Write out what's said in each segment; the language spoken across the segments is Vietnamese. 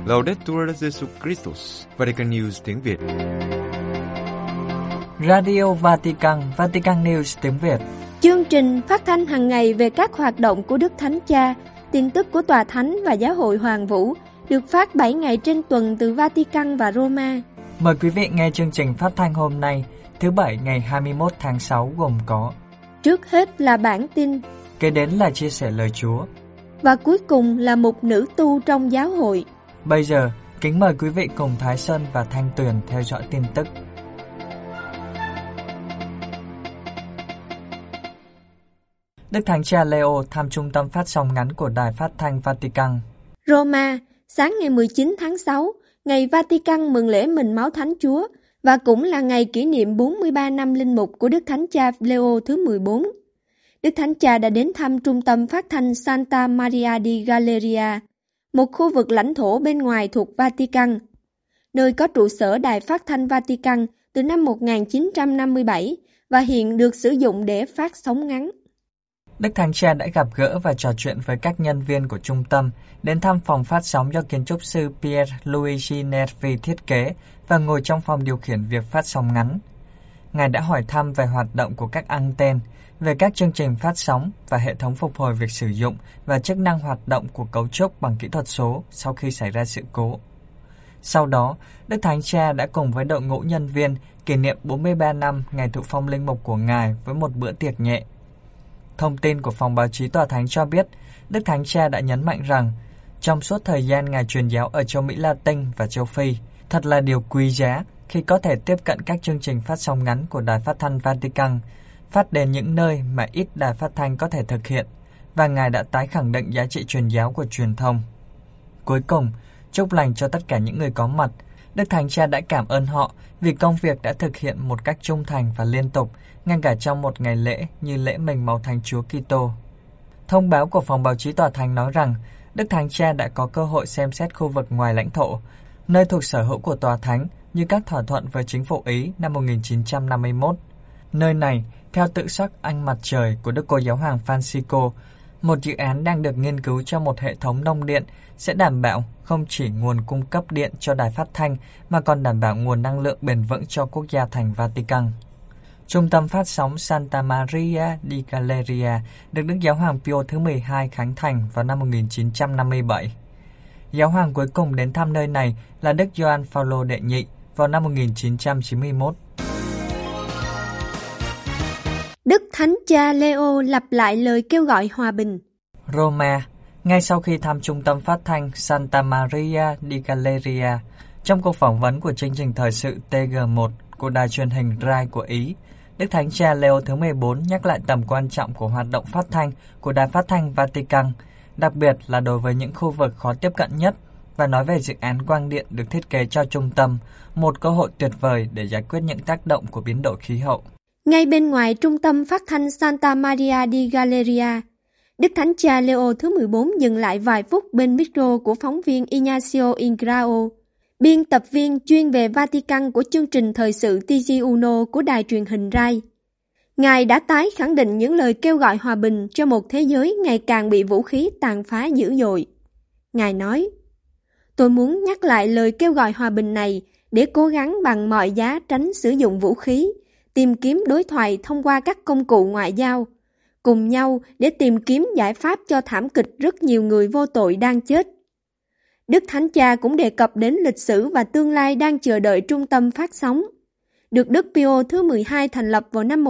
Laudetur Jesus Christus, Vatican News tiếng Việt. Radio Vatican, Vatican News tiếng Việt. Chương trình phát thanh hàng ngày về các hoạt động của Đức Thánh Cha, tin tức của Tòa Thánh và Giáo hội Hoàng Vũ, được phát 7 ngày trên tuần từ Vatican và Roma. Mời quý vị nghe chương trình phát thanh hôm nay, thứ Bảy ngày 21 tháng 6 gồm có: trước hết là bản tin, kế đến là chia sẻ lời Chúa, và cuối cùng là mục nữ tu trong giáo hội. Bây giờ, kính mời quý vị cùng Thái Sơn và Thanh Tuyền theo dõi tin tức. Đức Thánh Cha Leo thăm trung tâm phát sóng ngắn của Đài Phát thanh Vatican. Roma, sáng ngày 19 tháng 6, ngày Vatican mừng lễ Mình Máu Thánh Chúa và cũng là ngày kỷ niệm 43 năm linh mục của Đức Thánh Cha Leo thứ 14. Đức Thánh Cha đã đến thăm trung tâm phát thanh Santa Maria di Galleria, một khu vực lãnh thổ bên ngoài thuộc Vatican, nơi có trụ sở Đài Phát thanh Vatican từ năm 1957 và hiện được sử dụng để phát sóng ngắn. Đức Thánh Cha đã gặp gỡ và trò chuyện với các nhân viên của trung tâm, đến thăm phòng phát sóng do kiến trúc sư Pierluigi Nervi thiết kế và ngồi trong phòng điều khiển việc phát sóng ngắn. Ngài đã hỏi thăm về hoạt động của các anten, về các chương trình phát sóng và hệ thống phục hồi việc sử dụng và chức năng hoạt động của cấu trúc bằng kỹ thuật số sau khi xảy ra sự cố. Sau đó, Đức Thánh Cha đã cùng với đội ngũ nhân viên kỷ niệm 43 năm ngày thụ phong linh mục của Ngài với một bữa tiệc nhẹ. Thông tin của phòng báo chí Tòa Thánh cho biết, Đức Thánh Cha đã nhấn mạnh rằng, trong suốt thời gian Ngài truyền giáo ở châu Mỹ Latin và châu Phi, thật là điều quý giá khi có thể tiếp cận các chương trình phát sóng ngắn của Đài Phát thanh Vatican, phát đến những nơi mà ít đài phát thanh có thể thực hiện, và Ngài đã tái khẳng định giá trị truyền giáo của truyền thông. Cuối cùng, chúc lành cho tất cả những người có mặt. Đức Thánh Cha đã cảm ơn họ vì công việc đã thực hiện một cách trung thành và liên tục, ngay cả trong một ngày lễ như lễ Mình Máu Thánh Chúa Kitô. Thông báo của phòng báo chí Tòa Thánh nói rằng, Đức Thánh Cha đã có cơ hội xem xét khu vực ngoài lãnh thổ, nơi thuộc sở hữu của Tòa Thánh như các thỏa thuận với chính phủ Ý năm 1951. Nơi này, theo tự sắc Ánh Mặt Trời của Đức Cô Giáo Hoàng Francisco, một dự án đang được nghiên cứu cho một hệ thống nông điện sẽ đảm bảo không chỉ nguồn cung cấp điện cho đài phát thanh mà còn đảm bảo nguồn năng lượng bền vững cho quốc gia thành Vatican. Trung tâm phát sóng Santa Maria di Galleria được Đức Giáo hoàng Pio thứ 12 khánh thành vào năm 1957. Giáo hoàng cuối cùng đến thăm nơi này là Đức Gioan Phaolô đệ nhị vào năm 1991. Đức Thánh Cha Leo lặp lại lời kêu gọi hòa bình. Roma, ngay sau khi thăm trung tâm phát thanh Santa Maria di Galleria, trong cuộc phỏng vấn của chương trình thời sự TG1 của đài truyền hình RAI của Ý, Đức Thánh Cha Leo thứ 14 nhắc lại tầm quan trọng của hoạt động phát thanh của Đài Phát thanh Vatican, đặc biệt là đối với những khu vực khó tiếp cận nhất, và nói về dự án quang điện được thiết kế cho trung tâm, một cơ hội tuyệt vời để giải quyết những tác động của biến đổi khí hậu. Ngay bên ngoài trung tâm phát thanh Santa Maria di Galleria, Đức Thánh Cha Leo thứ 14 dừng lại vài phút bên micro của phóng viên Ignacio Ingrao, biên tập viên chuyên về Vatican của chương trình thời sự TG1 của đài truyền hình RAI. Ngài đã tái khẳng định những lời kêu gọi hòa bình cho một thế giới ngày càng bị vũ khí tàn phá dữ dội. Ngài nói, tôi muốn nhắc lại lời kêu gọi hòa bình này để cố gắng bằng mọi giá tránh sử dụng vũ khí, tìm kiếm đối thoại thông qua các công cụ ngoại giao, cùng nhau để tìm kiếm giải pháp cho thảm kịch rất nhiều người vô tội đang chết. Đức Thánh Cha cũng đề cập đến lịch sử và tương lai đang chờ đợi trung tâm phát sóng. Được Đức Pio thứ 12 thành lập vào năm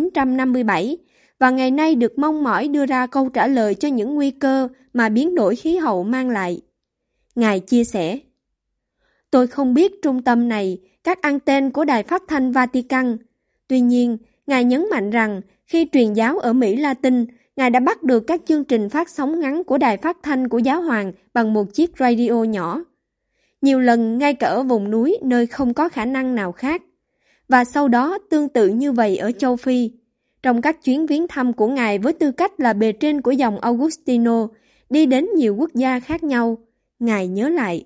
1957 và ngày nay được mong mỏi đưa ra câu trả lời cho những nguy cơ mà biến đổi khí hậu mang lại. Ngài chia sẻ, tôi không biết trung tâm này, các anten của Đài Phát thanh Vatican. Tuy nhiên, Ngài nhấn mạnh rằng khi truyền giáo ở Mỹ Latin, Ngài đã bắt được các chương trình phát sóng ngắn của đài phát thanh của Giáo hoàng bằng một chiếc radio nhỏ. Nhiều lần ngay cả ở vùng núi nơi không có khả năng nào khác. Và sau đó tương tự như vậy ở châu Phi. Trong các chuyến viếng thăm của Ngài với tư cách là bề trên của dòng Augustino, đi đến nhiều quốc gia khác nhau, Ngài nhớ lại.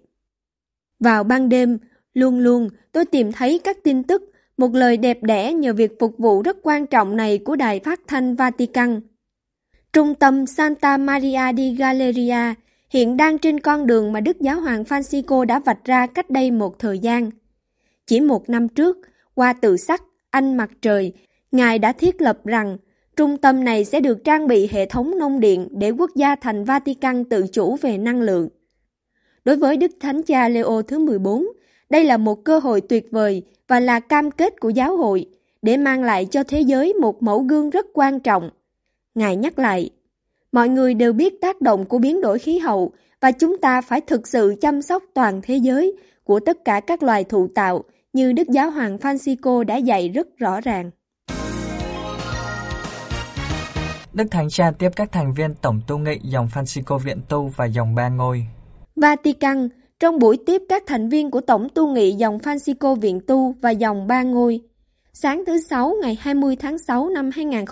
Vào ban đêm, luôn luôn tôi tìm thấy các tin tức, một lời đẹp đẽ nhờ việc phục vụ rất quan trọng này của Đài Phát thanh Vatican. Trung tâm Santa Maria di Galleria hiện đang trên con đường mà Đức Giáo hoàng Francisco đã vạch ra cách đây một thời gian. Chỉ 1 năm trước, qua tự sắc Ánh Mặt Trời, Ngài đã thiết lập rằng trung tâm này sẽ được trang bị hệ thống nông điện để quốc gia thành Vatican tự chủ về năng lượng. Đối với Đức Thánh Cha Leo thứ 14, đây là một cơ hội tuyệt vời và là cam kết của giáo hội để mang lại cho thế giới một mẫu gương rất quan trọng. Ngài nhắc lại, mọi người đều biết tác động của biến đổi khí hậu và chúng ta phải thực sự chăm sóc toàn thế giới của tất cả các loài thụ tạo như Đức Giáo hoàng Francisco đã dạy rất rõ ràng. Đức Thánh Cha tiếp các thành viên Tổng tu nghị dòng Francisco Viện Tu và dòng Ba Ngôi. Vatican, trong buổi tiếp các thành viên của Tổng tu nghị dòng Francisco Viện Tu và dòng Ba Ngôi, sáng thứ Sáu ngày 20 tháng 6 năm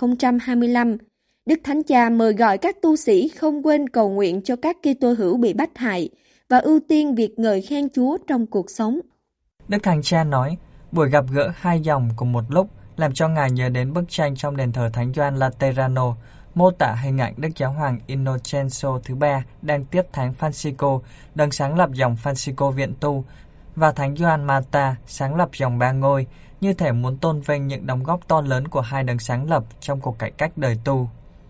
2025, Đức Thánh Cha mời gọi các tu sĩ không quên cầu nguyện cho các Kitô hữu bị bách hại và ưu tiên việc ngợi khen Chúa trong cuộc sống. Đức Thánh Cha nói, buổi gặp gỡ hai dòng cùng một lúc làm cho Ngài nhớ đến bức tranh trong đền thờ Thánh Gioan Laterano, mô tả hình ảnh Đức Giáo hoàng Innocenzo thứ 3 đang tiếp Thánh Francisco, đấng sáng lập dòng Francisco Viện Tu, và Thánh Gioan Marta, sáng lập dòng Ba Ngôi, như thể muốn tôn vinh những đóng góp to lớn của hai đấng sáng lập trong cuộc cải cách đời tu.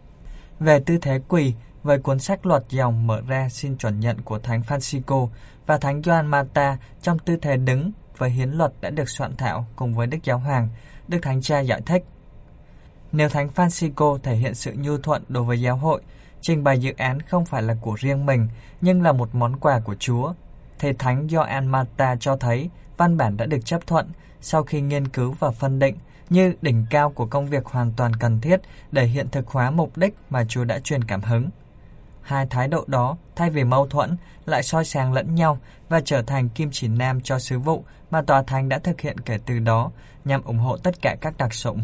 Về tư thế quỳ, với cuốn sách luật dòng mở ra xin chuẩn nhận của Thánh Francisco và Thánh Gioan Marta trong tư thế đứng với hiến luật đã được soạn thảo cùng với Đức Giáo hoàng, Đức Thánh Cha giải thích. Nếu Thánh Francisco thể hiện sự nhu thuận đối với giáo hội, trình bày dự án không phải là của riêng mình nhưng là một món quà của Chúa, thì Thánh Gioan Marta cho thấy văn bản đã được chấp thuận sau khi nghiên cứu và phân định như đỉnh cao của công việc hoàn toàn cần thiết để hiện thực hóa mục đích mà Chúa đã truyền cảm hứng. Hai thái độ đó, thay vì mâu thuẫn, lại soi sáng lẫn nhau và trở thành kim chỉ nam cho sứ vụ mà Tòa Thánh đã thực hiện kể từ đó nhằm ủng hộ tất cả các đặc sủng.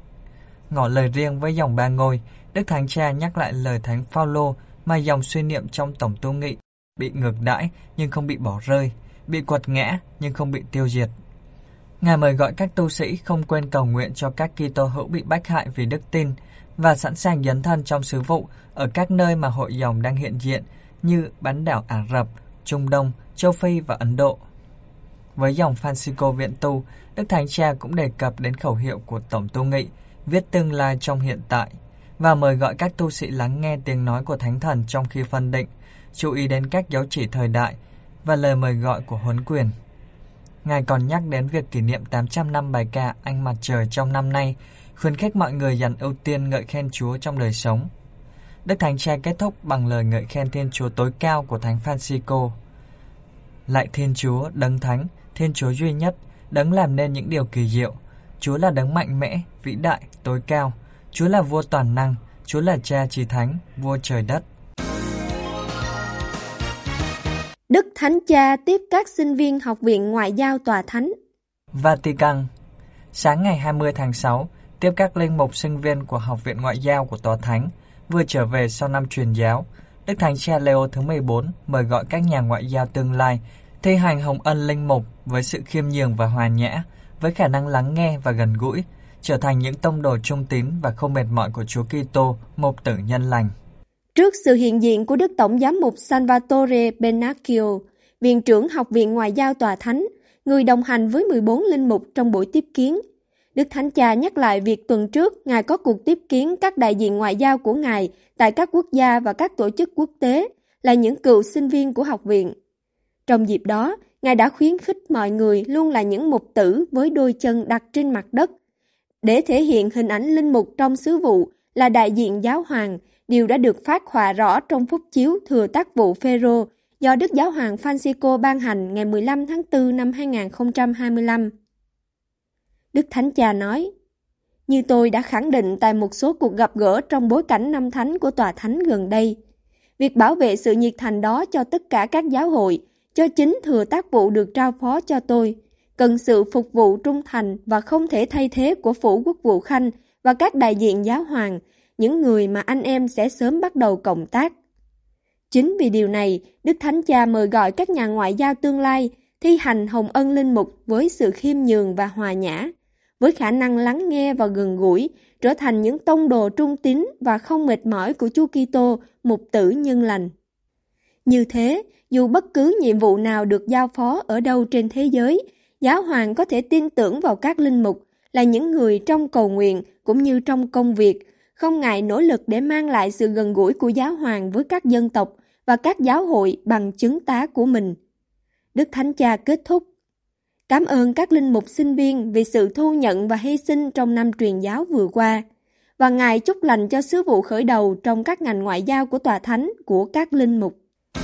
Ngỏ lời riêng với dòng Ba Ngôi, Đức Thánh Cha nhắc lại lời Thánh Phaolô mà dòng suy niệm trong Tổng tu nghị, bị ngược đãi nhưng không bị bỏ rơi, bị quật ngã nhưng không bị tiêu diệt. Ngài mời gọi các tu sĩ không quên cầu nguyện cho các Kitô hữu bị bách hại vì đức tin và sẵn sàng dấn thân trong sứ vụ ở các nơi mà hội dòng đang hiện diện như bán đảo Ả Rập, Trung Đông, Châu Phi và Ấn Độ. Với dòng Francisco Viện Tu, Đức Thánh Cha cũng đề cập đến khẩu hiệu của Tổng tu nghị, viết tương lai trong hiện tại, và mời gọi các tu sĩ lắng nghe tiếng nói của Thánh Thần trong khi phân định, chú ý đến các dấu chỉ thời đại và lời mời gọi của huấn quyền. Ngài còn nhắc đến việc kỷ niệm 800 năm bài ca Ánh Mặt Trời trong năm nay, khuyến khích mọi người dành ưu tiên ngợi khen Chúa trong đời sống. Đức Thánh Cha kết thúc bằng lời ngợi khen Thiên Chúa tối cao của Thánh Francisco. Lạy Thiên Chúa, Đấng Thánh, Thiên Chúa duy nhất, Đấng làm nên những điều kỳ diệu. Chúa là Đấng mạnh mẽ, vĩ đại, tối cao. Chúa là Vua toàn năng, Chúa là Cha Chí Thánh, Vua trời đất. Đức Thánh Cha tiếp các sinh viên Học viện Ngoại giao Tòa Thánh. Vatican. Sáng ngày 20 tháng 6, tiếp các linh mục sinh viên của Học viện Ngoại giao của Tòa Thánh, vừa trở về sau năm truyền giáo, Đức Thánh Cha Leo thứ 14 mời gọi các nhà ngoại giao tương lai thi hành hồng ân linh mục với sự khiêm nhường và hòa nhã, với khả năng lắng nghe và gần gũi, trở thành những tông đồ trung tín và không mệt mỏi của Chúa Kitô, mục tử nhân lành. Trước sự hiện diện của Đức Tổng giám mục Salvatore Bennacchio, Viện trưởng Học viện Ngoại giao Tòa Thánh, người đồng hành với 14 linh mục trong buổi tiếp kiến, Đức Thánh Cha nhắc lại việc tuần trước Ngài có cuộc tiếp kiến các đại diện ngoại giao của Ngài tại các quốc gia và các tổ chức quốc tế là những cựu sinh viên của học viện. Trong dịp đó, Ngài đã khuyến khích mọi người luôn là những mục tử với đôi chân đặt trên mặt đất. Để thể hiện hình ảnh linh mục trong sứ vụ là đại diện giáo hoàng, điều đã được phác họa rõ trong phúc chiếu thừa tác vụ Phêrô do Đức Giáo hoàng Francisco ban hành ngày 15 tháng 4 năm 2025. Đức Thánh Cha nói, như tôi đã khẳng định tại một số cuộc gặp gỡ trong bối cảnh năm thánh của Tòa Thánh gần đây, việc bảo vệ sự nhiệt thành đó cho tất cả các giáo hội, cho chính thừa tác vụ được trao phó cho tôi, cần sự phục vụ trung thành và không thể thay thế của Phủ Quốc vụ Khanh và các đại diện giáo hoàng, những người mà anh em sẽ sớm bắt đầu cộng tác. Chính vì điều này, Đức Thánh Cha mời gọi các nhà ngoại giao tương lai thi hành hồng ân linh mục với sự khiêm nhường và hòa nhã, với khả năng lắng nghe và gần gũi, trở thành những tông đồ trung tín và không mệt mỏi của Chúa Kitô, mục tử nhân lành. Như thế, dù bất cứ nhiệm vụ nào được giao phó ở đâu trên thế giới, giáo hoàng có thể tin tưởng vào các linh mục là những người trong cầu nguyện cũng như trong công việc, không ngại nỗ lực để mang lại sự gần gũi của giáo hoàng với các dân tộc và các giáo hội bằng chứng tá của mình. Đức Thánh Cha kết thúc: Cảm ơn các linh mục sinh viên vì sự thu nhận và hy sinh trong năm truyền giáo vừa qua, và Ngài chúc lành cho sứ vụ khởi đầu trong các ngành ngoại giao của Tòa Thánh của các linh mục.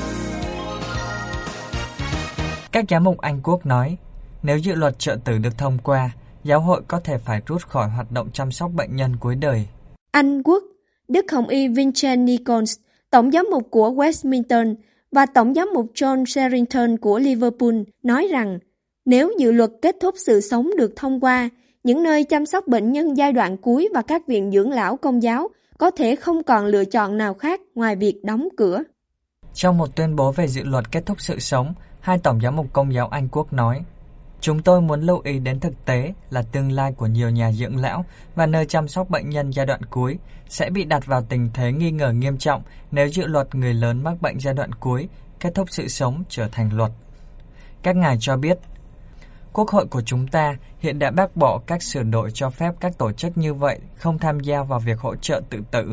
Các giám mục Anh Quốc nói, nếu dự luật trợ tử được thông qua, giáo hội có thể phải rút khỏi hoạt động chăm sóc bệnh nhân cuối đời. Anh Quốc, Đức Hồng Y Vincent Nichols, Tổng giám mục của Westminster, và Tổng giám mục John Sherrington của Liverpool nói rằng, nếu dự luật kết thúc sự sống được thông qua, những nơi chăm sóc bệnh nhân giai đoạn cuối và các viện dưỡng lão Công giáo có thể không còn lựa chọn nào khác ngoài việc đóng cửa. Trong một tuyên bố về dự luật kết thúc sự sống, hai Tổng giám mục Công giáo Anh Quốc nói, chúng tôi muốn lưu ý đến thực tế là tương lai của nhiều nhà dưỡng lão và nơi chăm sóc bệnh nhân giai đoạn cuối sẽ bị đặt vào tình thế nghi ngờ nghiêm trọng nếu dự luật người lớn mắc bệnh giai đoạn cuối kết thúc sự sống trở thành luật. Các ngài cho biết, Quốc hội của chúng ta hiện đã bác bỏ các sửa đổi cho phép các tổ chức như vậy không tham gia vào việc hỗ trợ tự tử.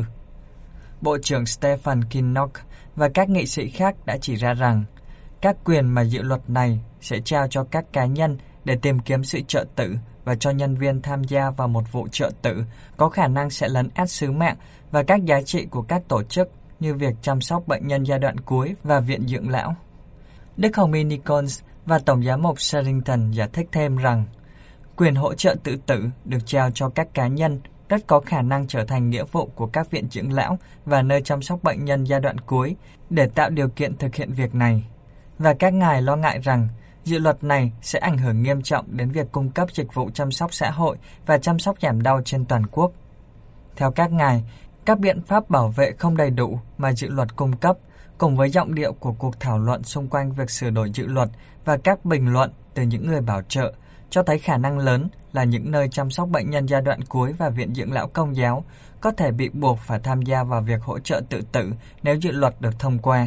Bộ trưởng Stephen Kinnock và các nghị sĩ khác đã chỉ ra rằng các quyền mà dự luật này sẽ trao cho các cá nhân để tìm kiếm sự trợ tử và cho nhân viên tham gia vào một vụ trợ tử có khả năng sẽ lấn át sứ mạng và các giá trị của các tổ chức như việc chăm sóc bệnh nhân giai đoạn cuối và viện dưỡng lão. Đức Hồng Y Nichols và Tổng giám mục Sherrington giải thích thêm rằng quyền hỗ trợ tự tử được trao cho các cá nhân rất có khả năng trở thành nghĩa vụ của các viện dưỡng lão và nơi chăm sóc bệnh nhân giai đoạn cuối để tạo điều kiện thực hiện việc này. Và các ngài lo ngại rằng dự luật này sẽ ảnh hưởng nghiêm trọng đến việc cung cấp dịch vụ chăm sóc xã hội và chăm sóc giảm đau trên toàn quốc. Theo các ngài, các biện pháp bảo vệ không đầy đủ mà dự luật cung cấp, cùng với giọng điệu của cuộc thảo luận xung quanh việc sửa đổi dự luật và các bình luận từ những người bảo trợ, cho thấy khả năng lớn là những nơi chăm sóc bệnh nhân giai đoạn cuối và viện dưỡng lão Công giáo có thể bị buộc phải tham gia vào việc hỗ trợ tự tử nếu dự luật được thông qua.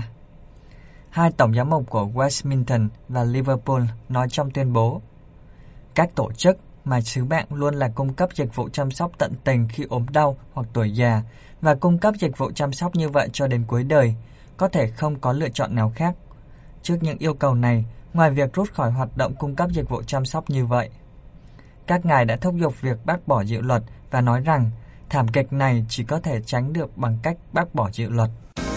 Hai tổng giám mục của Westminster và Liverpool nói trong tuyên bố, các tổ chức mà sứ mạng luôn là cung cấp dịch vụ chăm sóc tận tình khi ốm đau hoặc tuổi già và cung cấp dịch vụ chăm sóc như vậy cho đến cuối đời, có thể không có lựa chọn nào khác. Trước những yêu cầu này, ngoài việc rút khỏi hoạt động cung cấp dịch vụ chăm sóc như vậy, các ngài đã thúc giục việc bác bỏ dự luật và nói rằng thảm kịch này chỉ có thể tránh được bằng cách bác bỏ dự luật.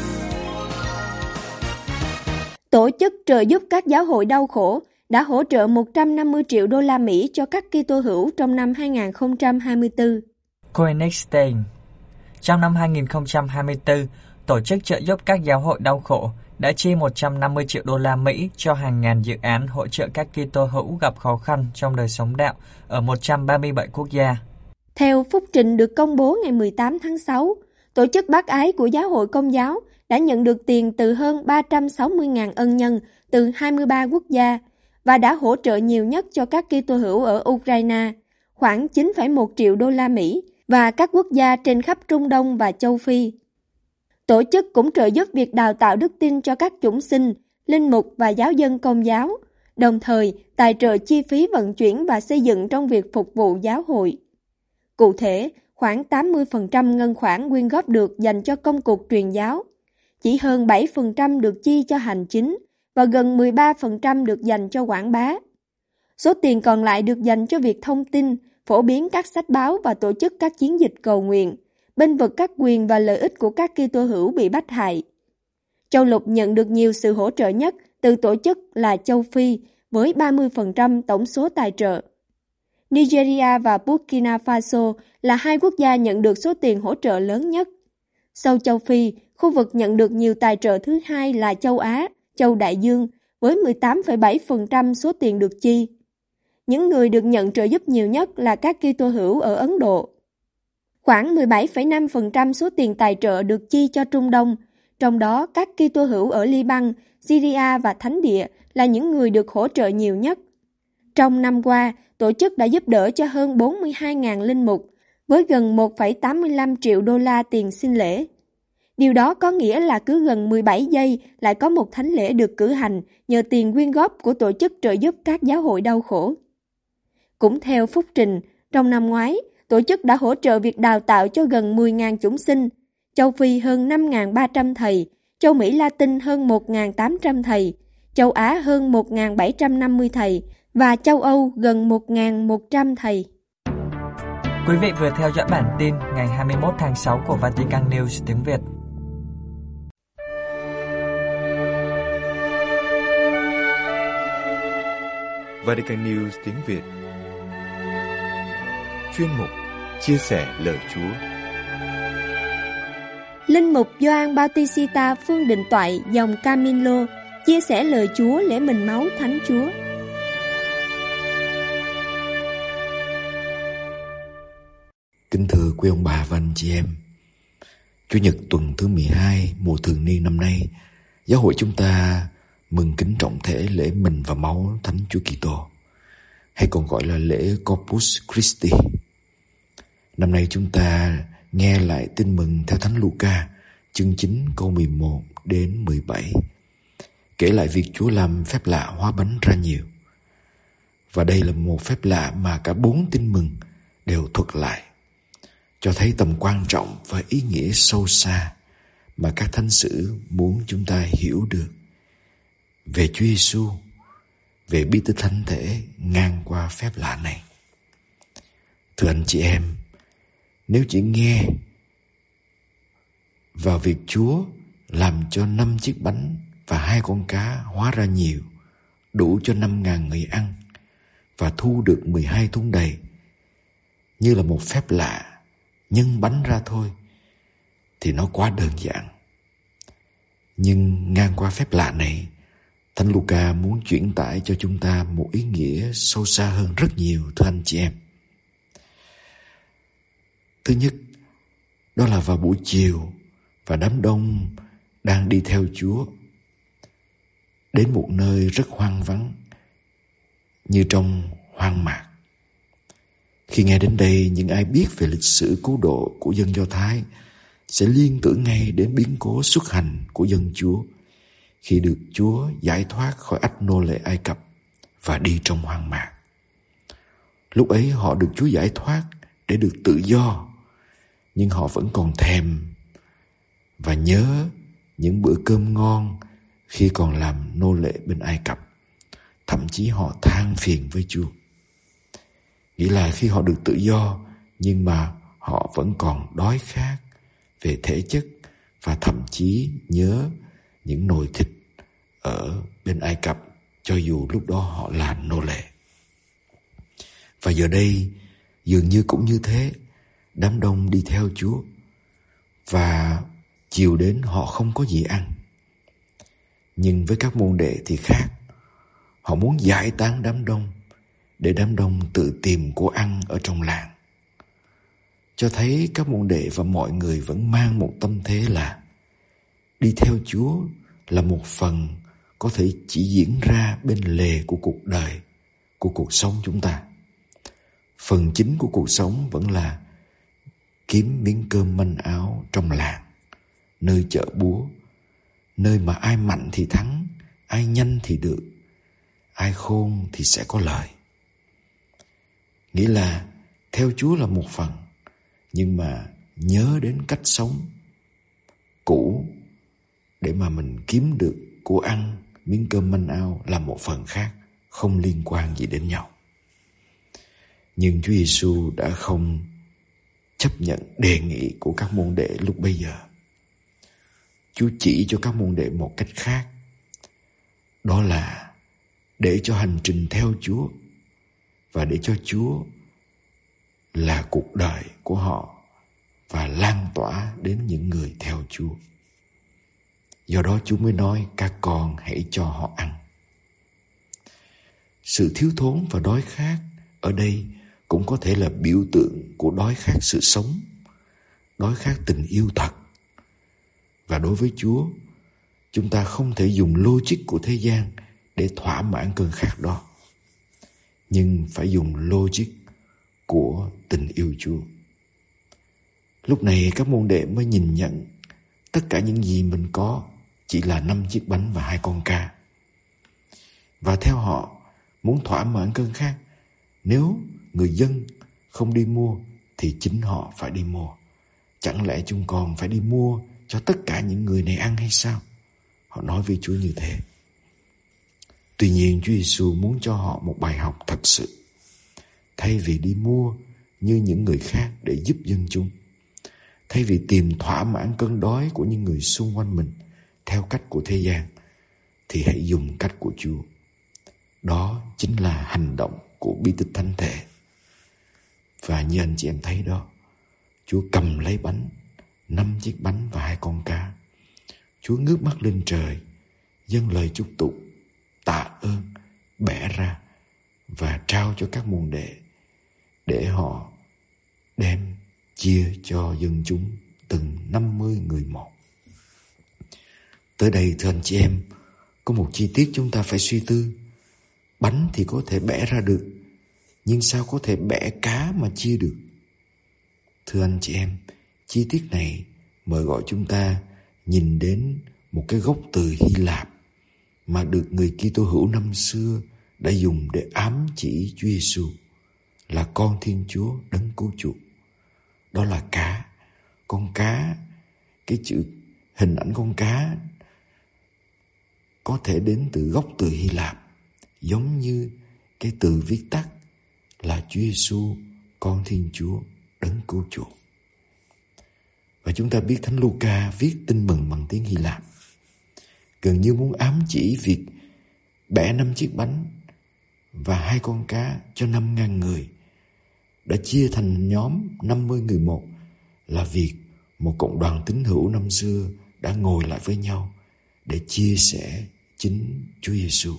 Tổ chức trợ giúp các giáo hội đau khổ đã hỗ trợ 150 triệu đô la Mỹ cho các Kitô hữu trong năm 2024. Koenigstein. Trong năm 2024, tổ chức trợ giúp các giáo hội đau khổ đã chi 150 triệu đô la Mỹ cho hàng ngàn dự án hỗ trợ các Kitô hữu gặp khó khăn trong đời sống đạo ở 137 quốc gia. Theo phúc trình được công bố ngày 18 tháng 6, Tổ chức Bác Ái của Giáo hội Công giáo đã nhận được tiền từ hơn 360.000 ân nhân từ 23 quốc gia và đã hỗ trợ nhiều nhất cho các Kitô hữu ở Ukraine, khoảng 9,1 triệu đô la Mỹ, và các quốc gia trên khắp Trung Đông và châu Phi. Tổ chức cũng trợ giúp việc đào tạo đức tin cho các chủng sinh, linh mục và giáo dân Công giáo, đồng thời tài trợ chi phí vận chuyển và xây dựng trong việc phục vụ giáo hội. Cụ thể, khoảng 80% ngân khoản quyên góp được dành cho công cuộc truyền giáo, chỉ hơn 7% được chi cho hành chính và gần 13% được dành cho quảng bá. Số tiền còn lại được dành cho việc thông tin, phổ biến các sách báo và tổ chức các chiến dịch cầu nguyện, bênh vực các quyền và lợi ích của các Kitô hữu bị bách hại. Châu lục nhận được nhiều sự hỗ trợ nhất từ tổ chức là châu Phi với 30% tổng số tài trợ. Nigeria và Burkina Faso là hai quốc gia nhận được số tiền hỗ trợ lớn nhất. Sau châu Phi, khu vực nhận được nhiều tài trợ thứ hai là châu Á, châu Đại Dương với 18,7% số tiền được chi. Những người được nhận trợ giúp nhiều nhất là các Kitô hữu ở Ấn Độ. Khoảng 17,5% số tiền tài trợ được chi cho Trung Đông, trong đó các Kitô hữu ở Liban, Syria và Thánh Địa là những người được hỗ trợ nhiều nhất. Trong năm qua, tổ chức đã giúp đỡ cho hơn 42.000 linh mục với gần 1,85 triệu đô la tiền sinh lễ. Điều đó có nghĩa là cứ gần 17 giây lại có một thánh lễ được cử hành nhờ tiền quyên góp của tổ chức trợ giúp các giáo hội đau khổ. Cũng theo phúc trình, trong năm ngoái, tổ chức đã hỗ trợ việc đào tạo cho gần 10.000 chủng sinh, châu Phi hơn 5.300 thầy, châu Mỹ Latin hơn 1.800 thầy, châu Á hơn 1.750 thầy và châu Âu gần 1.100 thầy. Quý vị vừa theo dõi bản tin ngày 21 tháng 6 của Vatican News tiếng Việt. Vatican News tiếng Việt. Chuyên mục Chia sẻ lời Chúa. Linh mục Gioan Bautista Phương Định Toại dòng Camilo chia sẻ lời Chúa lễ mừng máu Thánh Chúa. Kính thưa quý ông bà và anh chị em, Chủ nhật tuần thứ 12 mùa thường niên năm nay, giáo hội chúng ta mừng kính trọng thể lễ mình và máu Thánh Chúa Kitô, hay còn gọi là lễ Corpus Christi. Năm nay chúng ta nghe lại tin mừng theo Thánh Luca, chương 9 câu 11 đến 17, kể lại việc Chúa làm phép lạ hóa bánh ra nhiều. Và đây là một phép lạ mà cả 4 tin mừng đều thuật lại, cho thấy tầm quan trọng và ý nghĩa sâu xa mà các thánh sử muốn chúng ta hiểu được về Chúa Giêsu, về bí tích thánh thể ngang qua phép lạ này. Thưa anh chị em, nếu chỉ nghe vào việc Chúa làm cho 5 chiếc bánh và 2 con cá hóa ra nhiều, đủ cho 5.000 người ăn, và thu được 12 thúng đầy, như là một phép lạ nhân bánh ra thôi, thì nó quá đơn giản. Nhưng ngang qua phép lạ này, Thánh Luca muốn chuyển tải cho chúng ta một ý nghĩa sâu xa hơn rất nhiều, thưa anh chị em. Thứ nhất, đó là vào buổi chiều và đám đông đang đi theo Chúa đến một nơi rất hoang vắng, như trong hoang mạc. Khi nghe đến đây, những ai biết về lịch sử cứu độ của dân Do Thái sẽ liên tưởng ngay đến biến cố xuất hành của dân Chúa khi được Chúa giải thoát khỏi ách nô lệ Ai Cập và đi trong hoang mạc. Lúc ấy họ được Chúa giải thoát để được tự do, nhưng họ vẫn còn thèm và nhớ những bữa cơm ngon khi còn làm nô lệ bên Ai Cập. Thậm chí họ than phiền với Chúa. Nghĩa là khi họ được tự do, nhưng mà họ vẫn còn đói khát về thể chất và thậm chí nhớ những nồi thịt ở bên Ai Cập, cho dù lúc đó họ là nô lệ. Và giờ đây dường như cũng như thế, đám đông đi theo Chúa và chiều đến họ không có gì ăn. Nhưng với các môn đệ thì khác. Họ muốn giải tán đám đông để đám đông tự tìm của ăn ở trong làng, cho thấy các môn đệ và mọi người vẫn mang một tâm thế là đi theo Chúa là một phần có thể chỉ diễn ra bên lề của cuộc đời, của cuộc sống chúng ta. Phần chính của cuộc sống vẫn là kiếm miếng cơm manh áo trong làng, nơi chợ búa, nơi mà ai mạnh thì thắng, ai nhanh thì được, ai khôn thì sẽ có lợi. Nghĩa là theo Chúa là một phần, nhưng mà nhớ đến cách sống cũ để mà mình kiếm được của ăn, miếng cơm manh áo là một phần khác, không liên quan gì đến nhau. Nhưng Chúa Giêsu đã không chấp nhận đề nghị của các môn đệ lúc bấy giờ. Chúa chỉ cho các môn đệ một cách khác, đó là để cho hành trình theo Chúa và để cho Chúa là cuộc đời của họ và lan tỏa đến những người theo Chúa. Do đó Chúa mới nói các con hãy cho họ ăn. Sự thiếu thốn và đói khát ở đây cũng có thể là biểu tượng của đói khát sự sống, đói khát tình yêu thật. Và đối với Chúa, chúng ta không thể dùng logic của thế gian để thỏa mãn cơn khát đó, nhưng phải dùng logic của tình yêu Chúa. Lúc này các môn đệ mới nhìn nhận tất cả những gì mình có chỉ là 5 chiếc bánh và 2 con cá. Và theo họ, muốn thỏa mãn cơn khát, nếu người dân không đi mua thì chính họ phải đi mua. Chẳng lẽ chúng còn phải đi mua cho tất cả những người này ăn hay sao? Họ nói với Chúa như thế. Tuy nhiên Chúa Giêsu muốn cho họ một bài học thật sự. Thay vì đi mua như những người khác để giúp dân chúng, thay vì tìm thỏa mãn cơn đói của những người xung quanh mình theo cách của thế gian, thì hãy dùng cách của Chúa. Đó chính là hành động của bí tích thánh thể. Và như anh chị em thấy đó, Chúa cầm lấy bánh, 5 chiếc bánh và 2 con cá. Chúa ngước mắt lên trời, dâng lời chúc tụng, tạ ơn, bẻ ra và trao cho các môn đệ để họ đem chia cho dân chúng từng 50 người một. Tới đây thưa anh chị em, có một chi tiết chúng ta phải suy tư. Bánh thì có thể bẻ ra được, nhưng sao có thể bẻ cá mà chia được? Thưa anh chị em, chi tiết này mời gọi chúng ta nhìn đến một cái gốc từ Hy Lạp mà được người Kitô hữu năm xưa đã dùng để ám chỉ Chúa Giêsu là con Thiên Chúa đấng cứu chuộc. Đó là cá. Con cá, cái chữ hình ảnh con cá có thể đến từ gốc từ Hy Lạp, giống như cái từ viết tắt là Chúa Giêsu, con Thiên Chúa đấng cứu chuộc. Và chúng ta biết Thánh Luca viết tin mừng bằng tiếng Hy Lạp, gần như muốn ám chỉ việc bẻ 5 chiếc bánh và 2 con cá cho 5.000 người, đã chia thành nhóm 50 người một, là việc một cộng đoàn tín hữu năm xưa đã ngồi lại với nhau để chia sẻ chính Chúa Giêsu.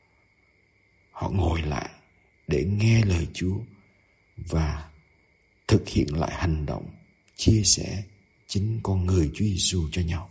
Họ ngồi lại để nghe lời Chúa và thực hiện lại hành động chia sẻ chính con người Chúa Giêsu cho nhau.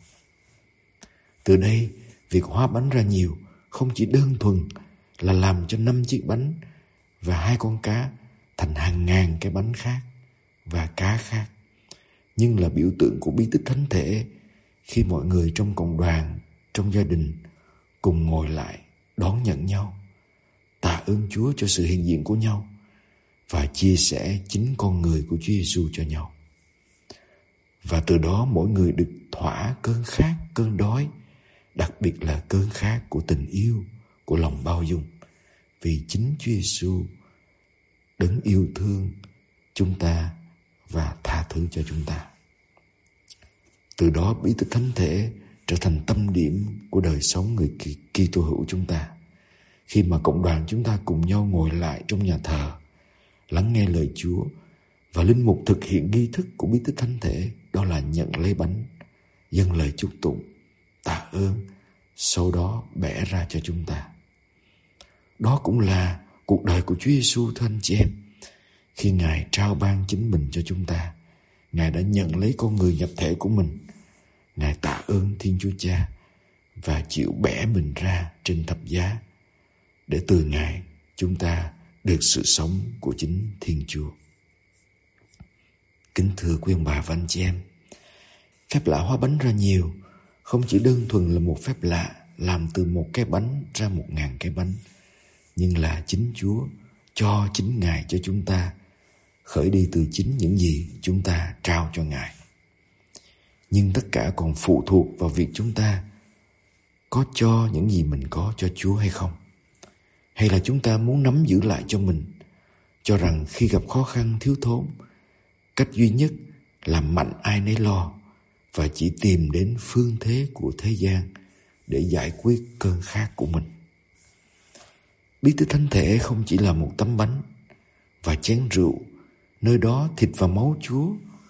Từ đây, việc hóa bánh ra nhiều không chỉ đơn thuần là làm cho 5 chiếc bánh và 2 con cá thành hàng ngàn cái bánh khác và cá khác, nhưng là biểu tượng của bí tích thánh thể, khi mọi người trong cộng đoàn, trong gia đình cùng ngồi lại đón nhận nhau, tạ ơn Chúa cho sự hiện diện của nhau và chia sẻ chính con người của Chúa Giêsu cho nhau. Và từ đó mỗi người được thỏa cơn khát, cơn đói, đặc biệt là cơn khát của tình yêu, của lòng bao dung, vì chính Chúa Giêsu đấng yêu thương chúng ta và tha thứ cho chúng ta. Từ đó bí tích thánh thể trở thành tâm điểm của đời sống người Kitô hữu chúng ta. Khi mà cộng đoàn chúng ta cùng nhau ngồi lại trong nhà thờ, lắng nghe lời Chúa và linh mục thực hiện nghi thức của bí tích thánh thể, đó là nhận lấy bánh, dâng lời chúc tụng, tạ ơn, sau đó bẻ ra cho chúng ta. Đó cũng là cuộc đời của Chúa Giêsu thưa anh chị em. Khi Ngài trao ban chính mình cho chúng ta, Ngài đã nhận lấy con người nhập thể của mình. Ngài tạ ơn Thiên Chúa Cha và chịu bẻ mình ra trên thập giá để từ Ngài chúng ta được sự sống của chính Thiên Chúa. Kính thưa quý ông bà và anh chị em, phép lạ hóa bánh ra nhiều không chỉ đơn thuần là một phép lạ làm từ một cái bánh ra 1.000 cái bánh, nhưng là chính Chúa cho chính Ngài cho chúng ta, khởi đi từ chính những gì chúng ta trao cho Ngài. Nhưng tất cả còn phụ thuộc vào việc chúng ta có cho những gì mình có cho Chúa hay không. Hay là chúng ta muốn nắm giữ lại cho mình, cho rằng khi gặp khó khăn thiếu thốn, cách duy nhất là mạnh ai nấy lo và chỉ tìm đến phương thế của thế gian để giải quyết cơn khát của mình. Bí tích thánh thể không chỉ là một tấm bánh và chén rượu, nơi đó thịt và máu Chúa,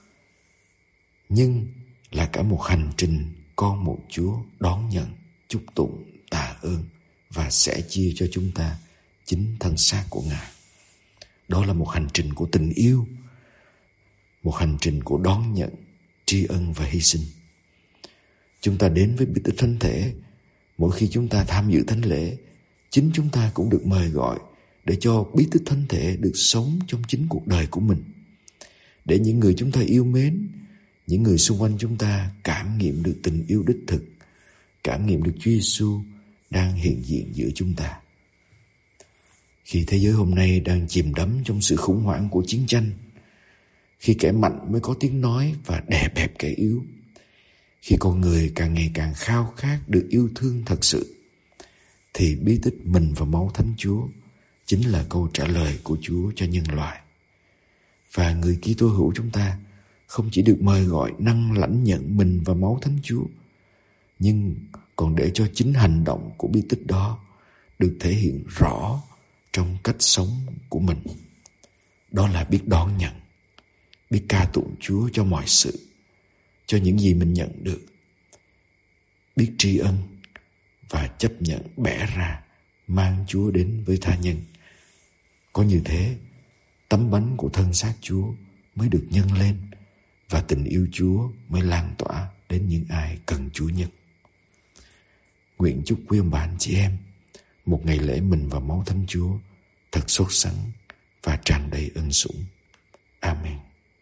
nhưng là cả một hành trình con một Chúa đón nhận, chúc tụng, tạ ơn và sẻ chia cho chúng ta chính thân xác của Ngài. Đó là một hành trình của tình yêu, một hành trình của đón nhận, tri ân và hy sinh. Chúng ta đến với bí tích thánh thể, mỗi khi chúng ta tham dự thánh lễ, chính chúng ta cũng được mời gọi để cho bí tích thánh thể được sống trong chính cuộc đời của mình, để những người chúng ta yêu mến, những người xung quanh chúng ta cảm nghiệm được tình yêu đích thực, cảm nghiệm được Chúa Giêsu đang hiện diện giữa chúng ta. Khi thế giới hôm nay đang chìm đắm trong sự khủng hoảng của chiến tranh, khi kẻ mạnh mới có tiếng nói và đè bẹp kẻ yếu, khi con người càng ngày càng khao khát được yêu thương thật sự, thì bí tích mình và máu Thánh Chúa chính là câu trả lời của Chúa cho nhân loại. Và người Kitô hữu chúng ta không chỉ được mời gọi năng lãnh nhận mình và máu Thánh Chúa, nhưng còn để cho chính hành động của bí tích đó được thể hiện rõ trong cách sống của mình. Đó là biết đón nhận, biết ca tụng Chúa cho mọi sự, cho những gì mình nhận được, biết tri ân và chấp nhận bẻ ra mang Chúa đến với tha nhân. Có như thế, tấm bánh của thân xác Chúa mới được nhân lên và tình yêu Chúa mới lan tỏa đến những ai cần Chúa nhất. Nguyện chúc quý ông bà anh chị em một ngày lễ mình và máu Thánh Chúa thật sốt sắng và tràn đầy ân sủng. Amen.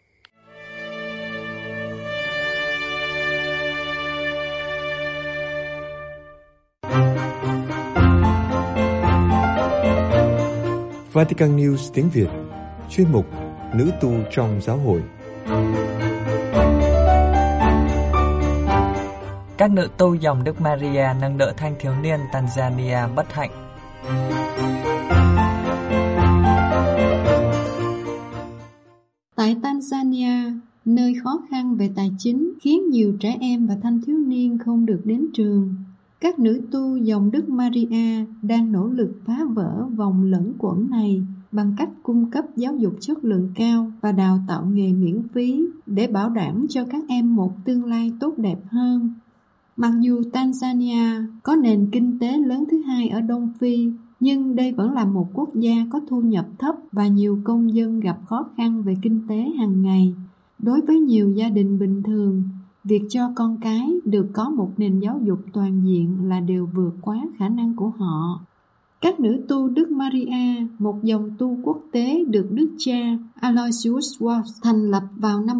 Vatican News tiếng Việt, chuyên mục Nữ tu trong giáo hội. Các nữ tu dòng Đức Maria nâng đỡ thanh thiếu niên Tanzania bất hạnh. Tại Tanzania, nơi khó khăn về tài chính khiến nhiều trẻ em và thanh thiếu niên không được đến trường, các nữ tu dòng Đức Maria đang nỗ lực phá vỡ vòng lẫn quẩn này bằng cách cung cấp giáo dục chất lượng cao và đào tạo nghề miễn phí để bảo đảm cho các em một tương lai tốt đẹp hơn. Mặc dù Tanzania có nền kinh tế lớn thứ hai ở Đông Phi, nhưng đây vẫn là một quốc gia có thu nhập thấp và nhiều công dân gặp khó khăn về kinh tế hàng ngày. Đối với nhiều gia đình bình thường, việc cho con cái được có một nền giáo dục toàn diện là điều vượt quá khả năng của họ. Các nữ tu Đức Maria, một dòng tu quốc tế được Đức cha Aloysius Wolff thành lập vào năm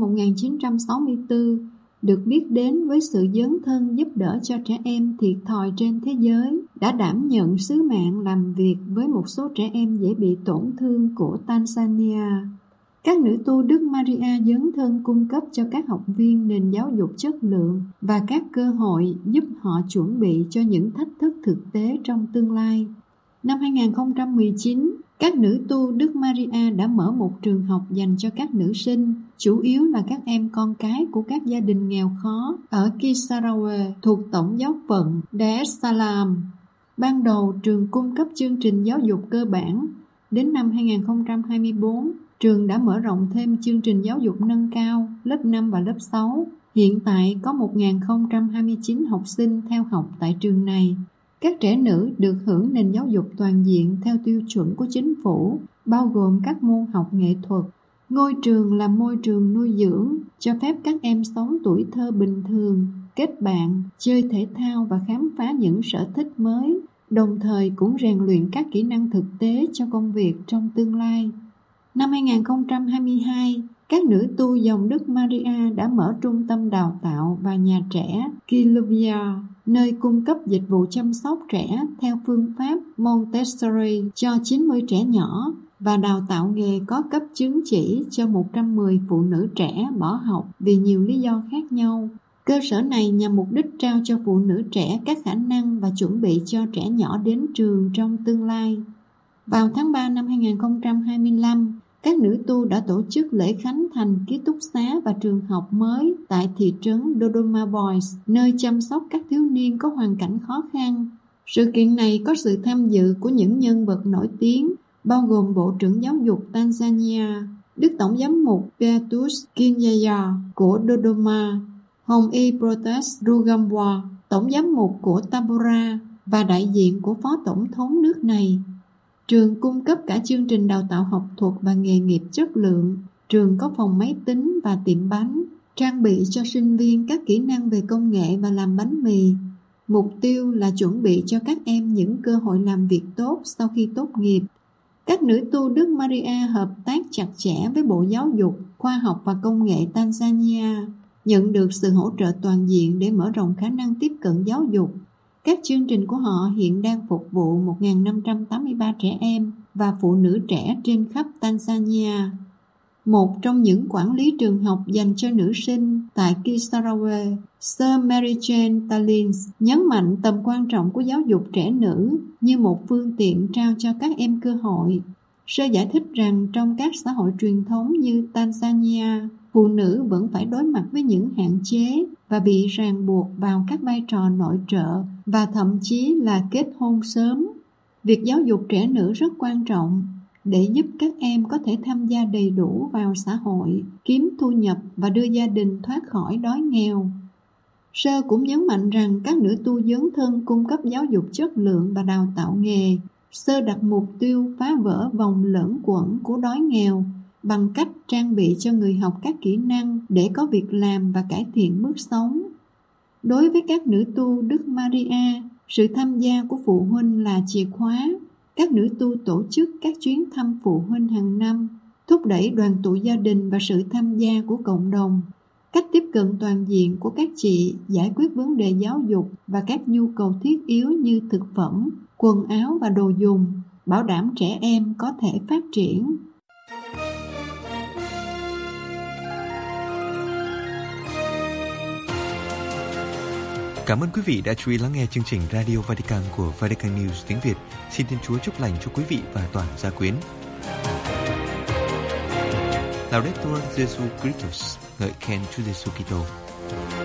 1964, được biết đến với sự dấn thân giúp đỡ cho trẻ em thiệt thòi trên thế giới, đã đảm nhận sứ mạng làm việc với một số trẻ em dễ bị tổn thương của Tanzania. Các nữ tu Đức Maria dấn thân cung cấp cho các học viên nền giáo dục chất lượng và các cơ hội giúp họ chuẩn bị cho những thách thức thực tế trong tương lai. Năm 2019, các nữ tu Đức Maria đã mở một trường học dành cho các nữ sinh, chủ yếu là các em con cái của các gia đình nghèo khó ở Kisarawe thuộc Tổng giáo phận Dar es Salaam. Ban đầu, trường cung cấp chương trình giáo dục cơ bản. Đến năm 2024, trường đã mở rộng thêm chương trình giáo dục nâng cao lớp 5 và lớp 6. Hiện tại có 1.029 học sinh theo học tại trường này. Các trẻ nữ được hưởng nền giáo dục toàn diện theo tiêu chuẩn của chính phủ, bao gồm các môn học nghệ thuật. Ngôi trường là môi trường nuôi dưỡng, cho phép các em sống tuổi thơ bình thường, kết bạn, chơi thể thao và khám phá những sở thích mới, đồng thời cũng rèn luyện các kỹ năng thực tế cho công việc trong tương lai. Năm 2022, các nữ tu dòng Đức Maria đã mở trung tâm đào tạo và nhà trẻ Kiluvia, nơi cung cấp dịch vụ chăm sóc trẻ theo phương pháp Montessori cho 90 trẻ nhỏ và đào tạo nghề có cấp chứng chỉ cho 110 phụ nữ trẻ bỏ học vì nhiều lý do khác nhau. Cơ sở này nhằm mục đích trao cho phụ nữ trẻ các khả năng và chuẩn bị cho trẻ nhỏ đến trường trong tương lai. Vào tháng 3 năm 2025, các nữ tu đã tổ chức lễ khánh thành ký túc xá và trường học mới tại thị trấn Dodoma Boys, nơi chăm sóc các thiếu niên có hoàn cảnh khó khăn. Sự kiện này có sự tham dự của những nhân vật nổi tiếng, bao gồm Bộ trưởng Giáo dục Tanzania, Đức Tổng giám mục Beatus Kinyaya của Dodoma, Hồng Y Protest Rugambwa, Tổng giám mục của Tabora và đại diện của Phó Tổng thống nước này. Trường cung cấp cả chương trình đào tạo học thuật và nghề nghiệp chất lượng. Trường có phòng máy tính và tiệm bánh, trang bị cho sinh viên các kỹ năng về công nghệ và làm bánh mì. Mục tiêu là chuẩn bị cho các em những cơ hội làm việc tốt sau khi tốt nghiệp. Các nữ tu Đức Maria hợp tác chặt chẽ với Bộ Giáo dục, Khoa học và Công nghệ Tanzania. nhận được sự hỗ trợ toàn diện để mở rộng khả năng tiếp cận giáo dục. Các chương trình của họ hiện đang phục vụ 1.583 trẻ em và phụ nữ trẻ trên khắp Tanzania. Một trong những quản lý trường học dành cho nữ sinh tại Kisarawe, Sir Mary Jane Tallins, nhấn mạnh tầm quan trọng của giáo dục trẻ nữ như một phương tiện trao cho các em cơ hội. Sir giải thích rằng trong các xã hội truyền thống như Tanzania, phụ nữ vẫn phải đối mặt với những hạn chế và bị ràng buộc vào các vai trò nội trợ và thậm chí là kết hôn sớm. Việc giáo dục trẻ nữ rất quan trọng để giúp các em có thể tham gia đầy đủ vào xã hội, kiếm thu nhập và đưa gia đình thoát khỏi đói nghèo. Sir cũng nhấn mạnh rằng các nữ tu dấn thân cung cấp giáo dục chất lượng và đào tạo nghề. Sir đặt mục tiêu phá vỡ vòng luẩn quẩn của đói nghèo bằng cách trang bị cho người học các kỹ năng để có việc làm và cải thiện mức sống. Đối với các nữ tu Đức Maria, sự tham gia của phụ huynh là chìa khóa. Các nữ tu tổ chức các chuyến thăm phụ huynh hàng năm, thúc đẩy đoàn tụ gia đình và sự tham gia của cộng đồng. Cách tiếp cận toàn diện của các chị giải quyết vấn đề giáo dục và các nhu cầu thiết yếu như thực phẩm, quần áo và đồ dùng, bảo đảm trẻ em có thể phát triển. Cảm ơn quý vị đã chú ý lắng nghe chương trình Radio Vatican của Vatican News tiếng Việt. Xin Thiên Chúa chúc lành cho quý vị và toàn gia quyến. Laudetur Jesu Christus, ngợi khen Chúa Giêsu Kitô.